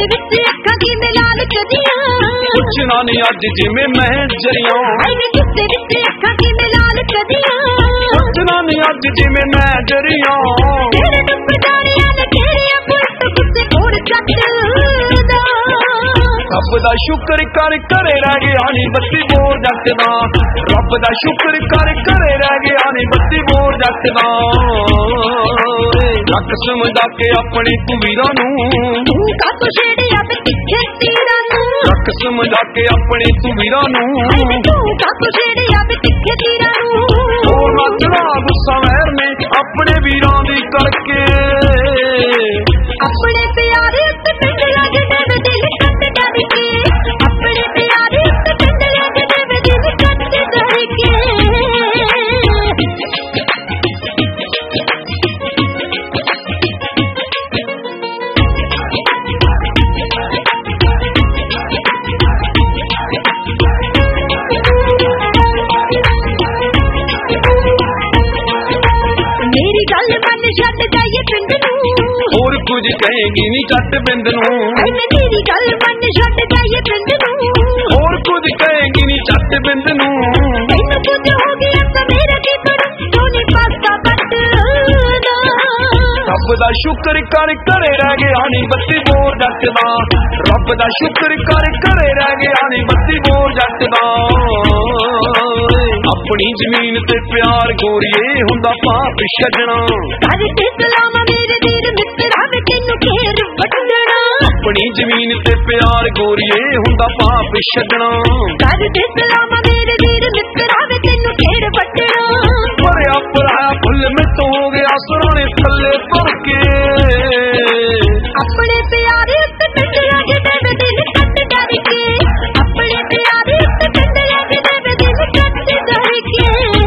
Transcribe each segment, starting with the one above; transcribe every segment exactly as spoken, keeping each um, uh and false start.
गुस्से विच अखां दी मैं लाल कदियां पुछना नहीं अज जिवें मैं जरियां मैंने गुस्से विच अखां दी मैं लाल कदियां पुछना नहीं अज जिवें मैं जरियां तेरे डुब जानियां ने तेरियां पुरत गुस्से होर छड्डदा रब दा शुक्र कर घरे रह गया नी बत्ती बोर जट दा रब दा शुक्र कर घरे रह गया नी बत्ती बोर जट दा रख समझा के अपने तू वीरां नूं तू कातों छेड़िया ते तिखे तीरां नूं रख समझा के अपने तू वीरां नूं तू कातों छेड़िया ते तिखे तीरां नूं ओ नचना गुस्सा वैर ने अपने वीरां दी करके अपने प्यारे ते पिंड लगदे वे दिल कट डर के अपने प्यारे ते पिंड लगदे वे दिल कट डर के मेरी गल मन छड्ड जाइए पिंड नूं और कुछ कहेगी नी जट बिंद नूं मेरी गल मन छड्ड जाइए पिंड नूं और कुछ कहेगी नी जट बिंद नूं तैनूं कुछ हो गया तां मेरा की करूं सोनी पासा बटदा रब दा शुक्र कर घरे रह गया नी बत्ती बोर जट दा रब दा शुक्र कर घरे रह गया नी बत्ती बोर जट दा अपनी जमीन ते प्यार गोरीए हुंदा पाप छड्डना कर ते सलाम मेरे वीर मित्रा वे तैनूं घेर वटना अपनी जमीन ते प्यार गोरीए हुंदा पाप छड्डना कर ते सलाम मेरे वीर मित्रा वे तैनूं घेर वटना भरिया भराया फुल में तो हो गया सुराने थल्ले तुर के अपने प्यारे ते पिंड लगदे वे दिल कट डर के अपने प्यारे ते पिंड लगदे वे दिल कट डर के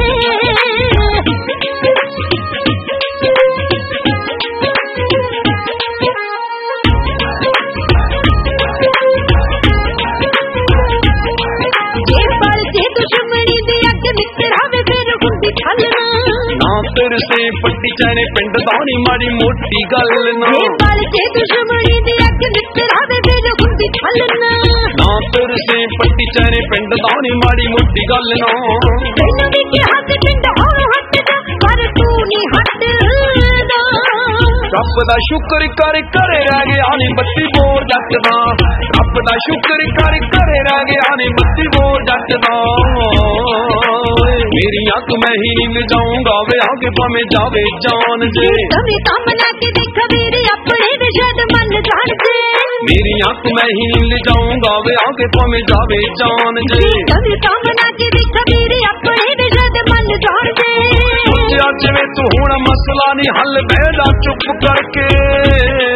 जे पल जे दुश्मनी दी अग मित्रा वे फिर हुंदी छलना ना तेरे से पट्टी चने पिंड दा नी माड़ी मोटी गल ना जे पल जे दुश्मनी दी अग मित्रा वे फिर हुंदी छलना ना तेरे से पट्टी चने पिंड दा नी माड़ी मोटी गल ना तैनूं भी किहा सी पिंड और हटदा पर तू नी हटदा रब दा शुक्र कर घरे रह गया नी बत्ती बोर जट दा रब दा शुक्र कर घरे रह गया नी बत्ती बोर जट दा मेरी अख मैं ही ले जाऊंगा वे आगे भाਵੇਂ जावे जान जे कभी काम ना के देख वीर अपने भी जद मन जान दे मेरी अख मैं ही ले जाऊंगा वे आगे भाਵੇਂ जावे जान जे कभी काम ना के देख वीर अपने भी जद मन जान दे जिवे तू हुण मसला नहीं हल बैठा चुप करके